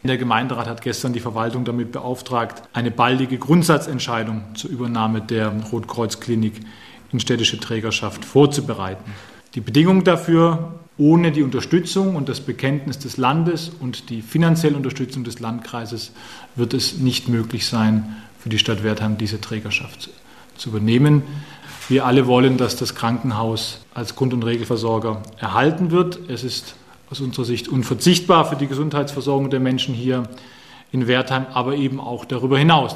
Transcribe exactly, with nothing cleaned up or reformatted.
Der Gemeinderat hat gestern die Verwaltung damit beauftragt, eine baldige Grundsatzentscheidung zur Übernahme der Rotkreuz-Klinik in städtische Trägerschaft vorzubereiten. Die Bedingung dafür: ohne die Unterstützung und das Bekenntnis des Landes und die finanzielle Unterstützung des Landkreises wird es nicht möglich sein, für die Stadt Wertheim diese Trägerschaft zu übernehmen. Wir alle wollen, dass das Krankenhaus als Grund- und Regelversorger erhalten wird. Es ist aus unserer Sicht unverzichtbar für die Gesundheitsversorgung der Menschen hier in Wertheim, aber eben auch darüber hinaus.